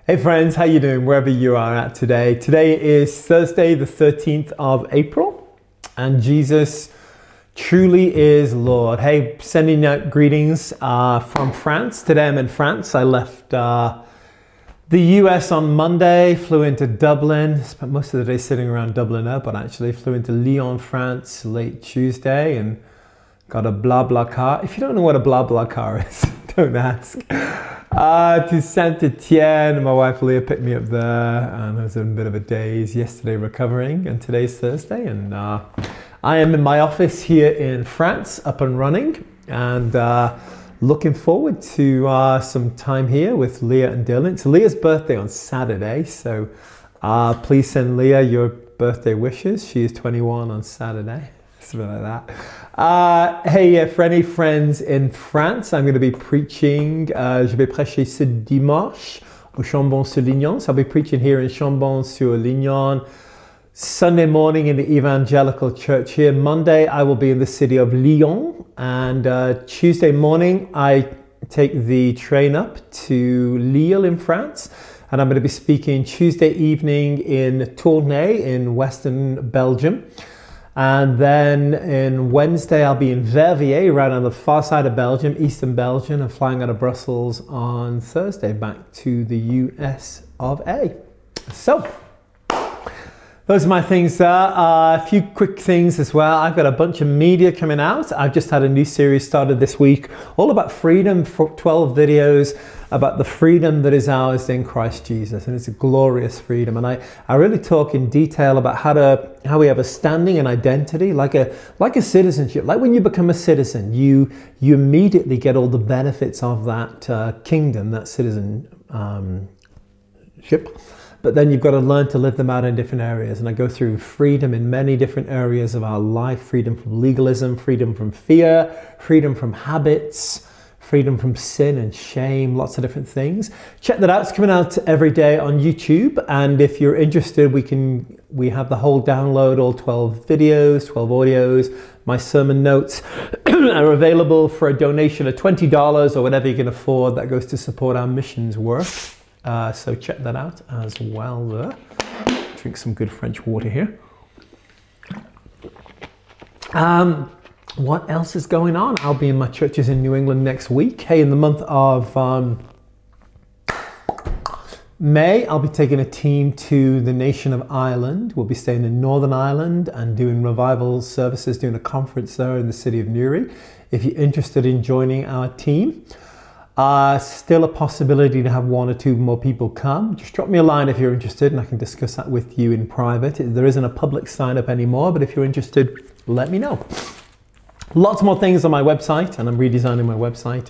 Hey friends, how you doing wherever you are at today? Today is Thursday the 13th of April and Jesus truly is Lord. Hey, sending out greetings from France. Today I'm in France. I left the US on Monday, flew into Dublin, spent most of the day sitting around Dublin Airport actually, flew into Lyon, France late Tuesday and got a BlaBlaCar. If you don't know what a BlaBlaCar is, don't ask. To Saint-Etienne. My wife Leah picked me up there and I was in a bit of a daze yesterday recovering, and today's Thursday and I am in my office here in France, up and running, and looking forward to some time here with Leah and Dylan. It's Leah's birthday on Saturday, so please send Leah your birthday wishes. She is 21 on Saturday. Something like that. Hey, for any friends in France, I'm going to be preaching. Je vais prêcher ce dimanche au Chambon-sur-Lignon. So I'll be preaching here in Chambon-sur-Lignon. Sunday morning in the Evangelical Church here. Monday, I will be in the city of Lyon. And Tuesday morning, I take the train up to Lille in France. And I'm going to be speaking Tuesday evening in Tournai in Western Belgium. And then in Wednesday, I'll be in Verviers, right on the far side of Belgium, eastern Belgium, and flying out of Brussels on Thursday back to the US of A. So, those are my things there. A few quick things as well. I've got a bunch of media coming out. I've just had a new series started this week, all about freedom, for 12 videos about the freedom that is ours in Christ Jesus. And it's a glorious freedom. And I really talk in detail about how we have a standing and identity, like a citizenship. Like when you become a citizen, you immediately get all the benefits of that kingdom, that citizenship. But then you've got to learn to live them out in different areas. And I go through freedom in many different areas of our life. Freedom from legalism, freedom from fear, freedom from habits, freedom from sin and shame, lots of different things. Check that out. It's coming out every day on YouTube. And if you're interested, we have the whole download, all 12 videos, 12 audios. My sermon notes are available for a donation of $20 or whatever you can afford. That goes to support our missions work. So check that out as well there. Drink some good French water here. What else is going on? I'll be in my churches in New England next week. Hey, in the month of May, I'll be taking a team to the nation of Ireland. We'll be staying in Northern Ireland and doing revival services, doing a conference there in the city of Newry. If you're interested in joining our team, still a possibility to have one or two more people come. Just drop me a line if you're interested and I can discuss that with you in private. There isn't a public sign up anymore, but if you're interested, let me know. Lots more things on my website, and I'm redesigning my website.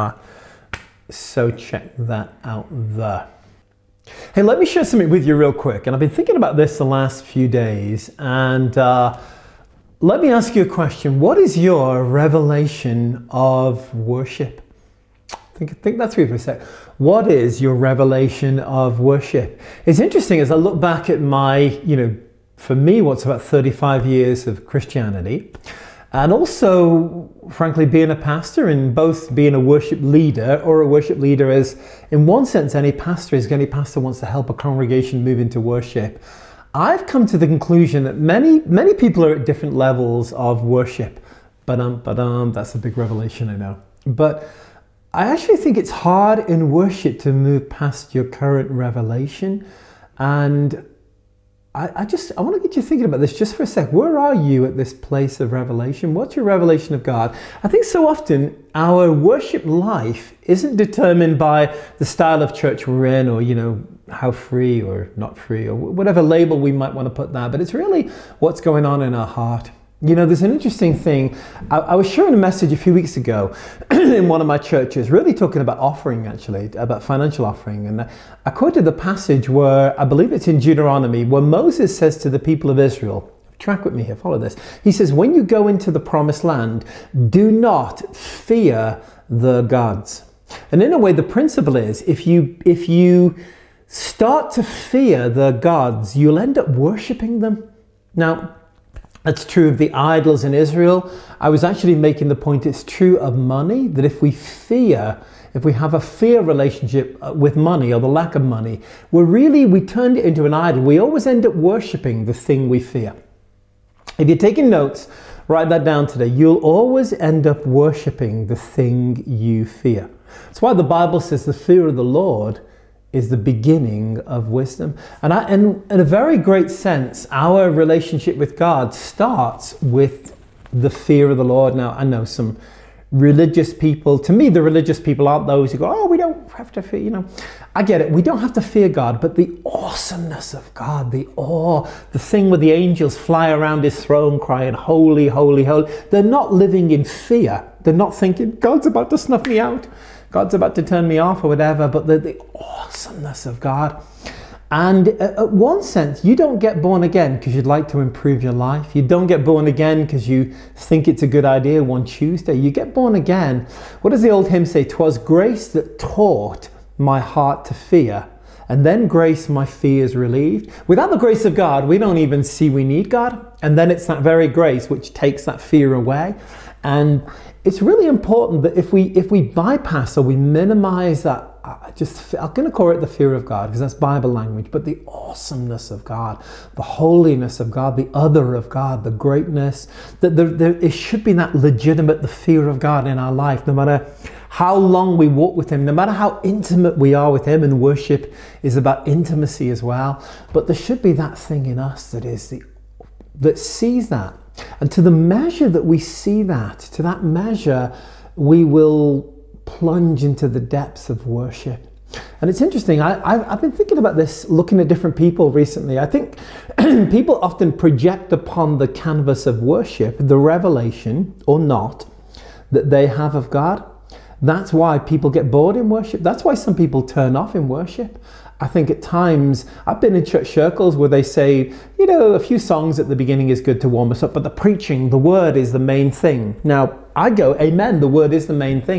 So check that out there. Hey, let me share something with you real quick. And I've been thinking about this the last few days. And let me ask you a question. What is your revelation of worship? Think that through for a sec. What is your revelation of worship? It's interesting as I look back at my, for me, what's about 35 years of Christianity, and also, frankly, being a pastor, and both being a worship leader, or a worship leader as, in one sense, any pastor wants to help a congregation move into worship. I've come to the conclusion that many people are at different levels of worship. That's a big revelation, I know. But I actually think it's hard in worship to move past your current revelation. And I want to get you thinking about this just for a sec. Where are you at this place of revelation? What's your revelation of God? I think so often our worship life isn't determined by the style of church we're in, or, how free or not free, or whatever label we might want to put that. But it's really what's going on in our heart. There's an interesting thing. I was sharing a message a few weeks ago in one of my churches, really talking about offering, actually, about financial offering. And I quoted the passage where, I believe it's in Deuteronomy, where Moses says to the people of Israel, track with me here, follow this. He says, when you go into the promised land, do not fear the gods. And in a way, the principle is, if you start to fear the gods, you'll end up worshiping them. Now, that's true of the idols in Israel. I was actually making the point it's true of money, that if we fear if we have a fear relationship with money or the lack of money, we turned it into an idol. We always end up worshipping the thing we fear. If you're taking notes, write that down today. You'll always end up worshipping the thing you fear. That's why the Bible says the fear of the Lord is the beginning of wisdom. And in a very great sense, our relationship with God starts with the fear of the Lord. Now, I know some religious people. To me, the religious people aren't those who go, oh, we don't have to fear, I get it. We don't have to fear God, but the awesomeness of God, the awe, the thing where the angels fly around his throne crying, holy, holy, holy. They're not living in fear. They're not thinking, God's about to snuff me out. God's about to turn me off or whatever, but the awesomeness of God. And at one sense, you don't get born again because you'd like to improve your life. You don't get born again because you think it's a good idea one Tuesday. You get born again. What does the old hymn say? 'Twas grace that taught my heart to fear, and then grace my fears relieved. Without the grace of God, we don't even see we need God. And then it's that very grace which takes that fear away. And it's really important that if we bypass or we minimize that, I'm going to call it the fear of God because that's Bible language, but the awesomeness of God, the holiness of God, the other of God, the greatness, that it should be that legitimate, the fear of God in our life, no matter how long we walk with him, no matter how intimate we are with him, and worship is about intimacy as well. But there should be that thing in us that sees that. And to the measure that we see that, to that measure, we will plunge into the depths of worship. And it's interesting, I've been thinking about this, looking at different people recently. I think people often project upon the canvas of worship the revelation, or not, that they have of God. That's why people get bored in worship. That's why some people turn off in worship. I think at times, I've been in church circles where they say, a few songs at the beginning is good to warm us up, but the preaching, the word is the main thing. Now, I go, amen, the word is the main thing.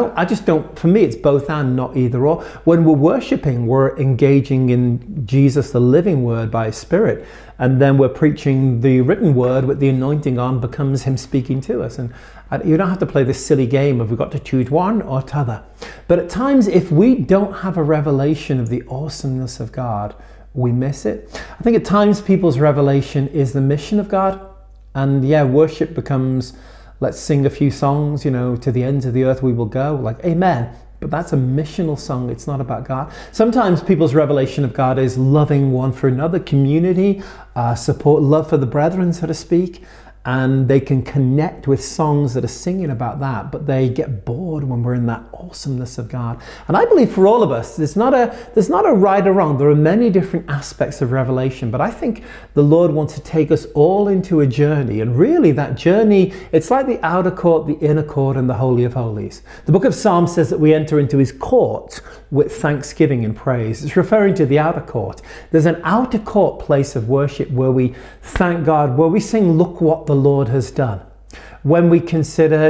For me, it's both and, not either or. When we're worshiping, we're engaging in Jesus, the living word by his Spirit. And then we're preaching the written word with the anointing on becomes him speaking to us. And you don't have to play this silly game of we've got to choose one or t'other. But at times, if we don't have a revelation of the awesomeness of God, we miss it. I think at times people's revelation is the mission of God. And worship becomes, let's sing a few songs, to the ends of the earth we will go, like amen. But that's a missional song. It's not about God. Sometimes people's revelation of God is loving one for another, community, support, love for the brethren, so to speak. And they can connect with songs that are singing about that, but they get bored when we're in that awesomeness of God. And I believe for all of us, there's not a right or wrong. There are many different aspects of revelation, but I think the Lord wants to take us all into a journey. And really that journey, it's like the outer court, the inner court, and the Holy of Holies. The book of Psalms says that we enter into his court with thanksgiving and praise. It's referring to the outer court. There's an outer court place of worship where we thank God, where we sing, look what the Lord has done. When we consider,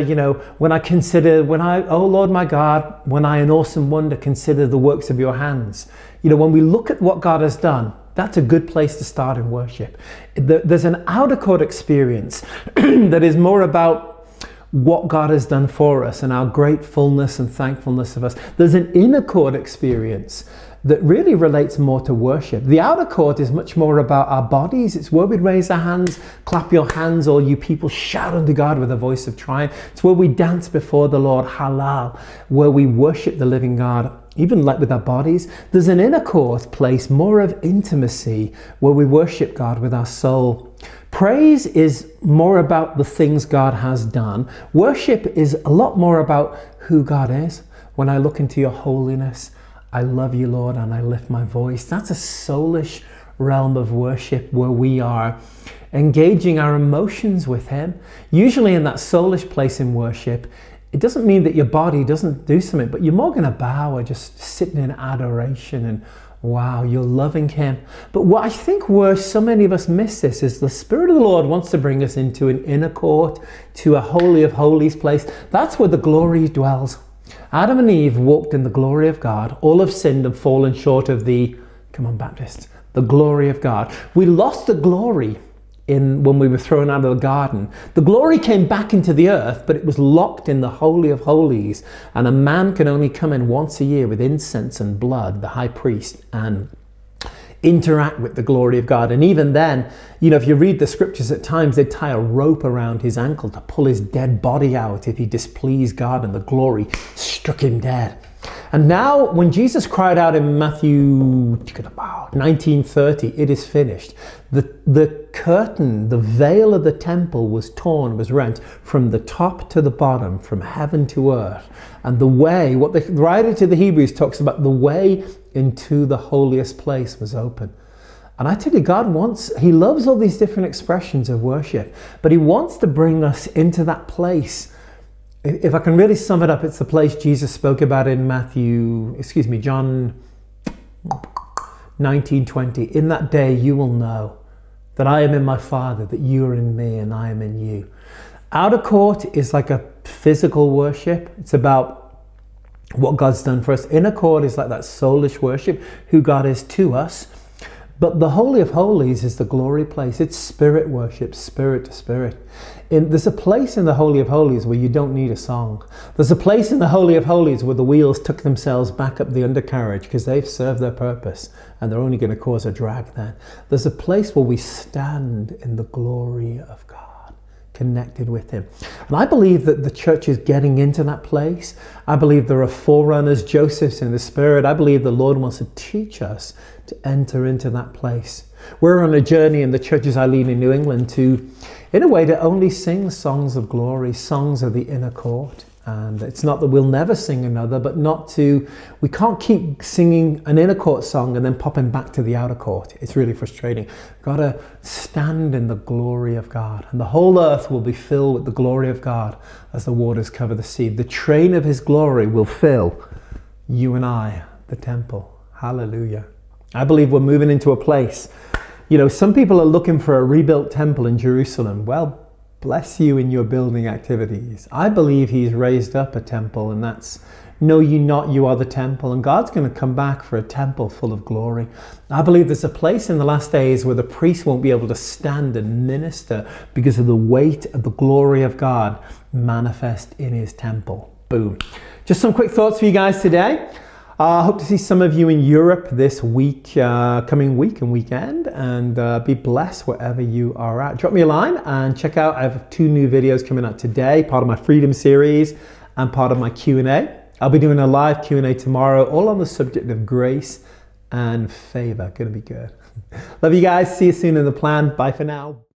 oh Lord my God, when I in awesome wonder consider the works of your hands. When we look at what God has done, that's a good place to start in worship. There's an outer court experience that is more about what God has done for us and our gratefulness and thankfulness of us. There's an inner court experience that really relates more to worship. The outer court is much more about our bodies. It's where we raise our hands, clap your hands, all you people, shout unto God with a voice of triumph. It's where we dance before the Lord, halal, where we worship the living God, even like with our bodies. There's an inner court place, more of intimacy, where we worship God with our soul. Praise is more about the things God has done. Worship is a lot more about who God is. When I look into your holiness, I love you, Lord, and I lift my voice. That's a soulish realm of worship where we are engaging our emotions with him. Usually in that soulish place in worship, it doesn't mean that your body doesn't do something, but you're more going to bow or just sitting in adoration and wow, you're loving him. But what I think where so many of us miss this is the Spirit of the Lord wants to bring us into an inner court, to a holy of holies place. That's where the glory dwells. Adam and Eve walked in the glory of God. All have sinned and fallen short of the glory of God. We lost the glory when we were thrown out of the garden. The glory came back into the earth, but it was locked in the Holy of Holies. And a man can only come in once a year with incense and blood, the high priest, and interact with the glory of God. And even then, if you read the scriptures, at times they'd tie a rope around his ankle to pull his dead body out if he displeased God and the glory struck him dead. And now when Jesus cried out in Matthew 19:30, it is finished, the curtain, the veil of the temple was torn, was rent from the top to the bottom, from heaven to earth. And the way, what the writer to the Hebrews talks about, the way into the holiest place was open. And I tell you, He loves all these different expressions of worship, but he wants to bring us into that place. If I can really sum it up, it's the place Jesus spoke about in John 19:20. In that day you will know that I am in my Father, that you are in me and I am in you. Outer court is like a physical worship. It's about what God's done for us. Inner court is like that soulish worship, who God is to us. But the Holy of Holies is the glory place. It's spirit worship, spirit to spirit. There's a place in the Holy of Holies where you don't need a song. There's a place in the Holy of Holies where the wheels took themselves back up the undercarriage because they've served their purpose and they're only going to cause a drag then. There's a place where we stand in the glory of God, connected with him. And I believe that the church is getting into that place. I believe there are forerunners, Josephs in the spirit. I believe the Lord wants to teach us to enter into that place. We're on a journey in the churches I lead in New England to, in a way, to only sing songs of glory, songs of the inner court. And it's not that we'll never sing another, but we can't keep singing an inner court song and then popping back to the outer court. It's really frustrating. We've got to stand in the glory of God. And the whole earth will be filled with the glory of God as the waters cover the sea. The train of his glory will fill you and I, the temple. Hallelujah. I believe we're moving into a place. Some people are looking for a rebuilt temple in Jerusalem. Well, bless you in your building activities. I believe he's raised up a temple, and that's know you not, you are the temple. And God's going to come back for a temple full of glory. I believe there's a place in the last days where the priest won't be able to stand and minister because of the weight of the glory of God manifest in his temple. Boom. Just some quick thoughts for you guys today. I hope to see some of you in Europe this week, coming week and weekend, and be blessed wherever you are at. Drop me a line and check out, I have 2 new videos coming out today, part of my Freedom series and part of my Q&A. I'll be doing a live Q&A tomorrow, all on the subject of grace and favor. Gonna be good. Love you guys. See you soon in the plan. Bye for now.